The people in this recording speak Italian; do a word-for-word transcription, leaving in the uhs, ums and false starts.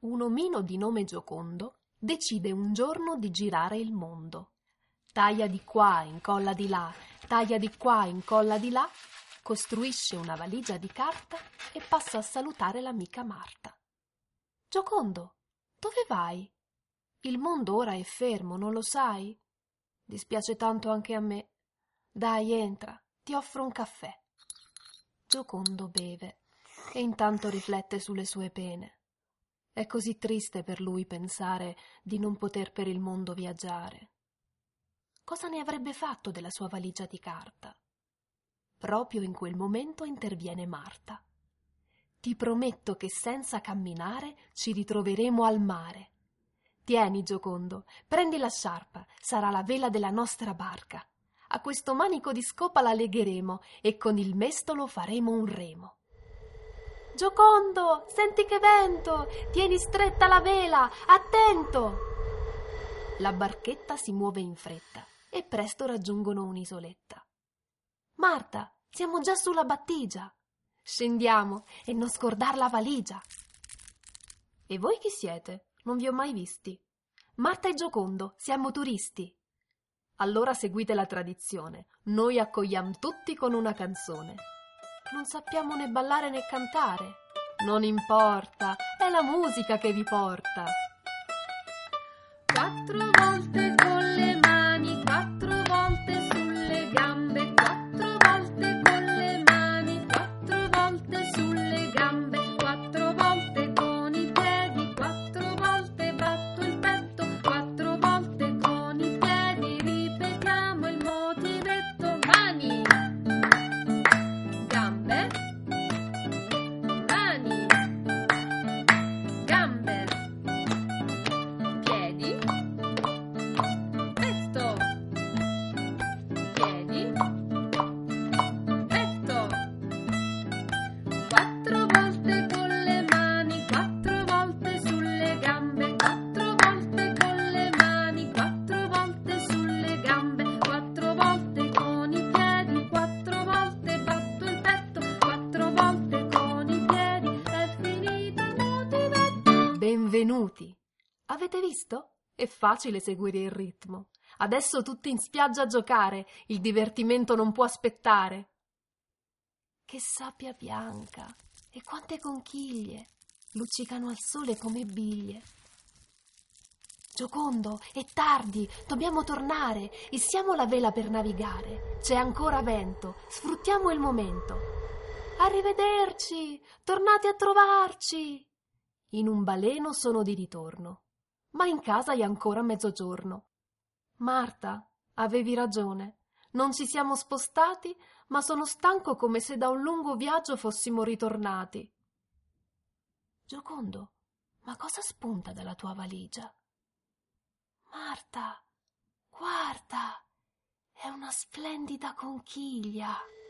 Un omino di nome Giocondo decide un giorno di girare il mondo. Taglia di qua, incolla di là, taglia di qua, incolla di là, costruisce una valigia di carta e passa a salutare l'amica Marta. Giocondo, dove vai? Il mondo ora è fermo, non lo sai? Dispiace tanto anche a me. Dai, entra, ti offro un caffè. Giocondo beve e intanto riflette sulle sue pene. È così triste per lui pensare di non poter per il mondo viaggiare. Cosa ne avrebbe fatto della sua valigia di carta? Proprio in quel momento interviene Marta. Ti prometto che senza camminare ci ritroveremo al mare. Tieni, Giocondo, prendi la sciarpa, sarà la vela della nostra barca. A questo manico di scopa la legheremo e con il mestolo faremo un remo. Giocondo, senti che vento! Tieni stretta la vela, attento! La barchetta si muove in fretta e presto raggiungono un'isoletta. Marta, siamo già sulla battigia. Scendiamo e non scordar la valigia. E voi chi siete? Non vi ho mai visti. Marta e Giocondo, siamo turisti. Allora seguite la tradizione. Noi accogliamo tutti con una canzone. Non sappiamo né ballare né cantare. Non importa, è la musica che vi porta. Quattro volte con le mani, quattro volte sulle gambe, quattro volte con le mani, quattro volte sulle gambe, quattro volte con i piedi, quattro volte batto il petto, quattro volte con i piedi, ripetiamo il motivetto. Mani, gambe, mani, gambe, piedi, petto, piedi, petto. Quattro volte con le mani, quattro volte sulle gambe, quattro volte con le mani, quattro volte sulle gambe, quattro volte con i piedi, quattro volte batto il petto, quattro volte con i piedi, è finito il motivetto. Benvenuti! Avete visto? È facile seguire il ritmo. Adesso tutti in spiaggia a giocare, il divertimento non può aspettare. Che sabbia bianca e quante conchiglie luccicano al sole come biglie. Giocondo, è tardi, dobbiamo tornare, issiamo la vela per navigare. C'è ancora vento, sfruttiamo il momento. Arrivederci, tornate a trovarci. In un baleno sono di ritorno, ma in casa è ancora mezzogiorno. Marta, avevi ragione, non ci siamo spostati, ma sono stanco come se da un lungo viaggio fossimo ritornati. Giocondo, ma cosa spunta dalla tua valigia? Marta, guarda, è una splendida conchiglia.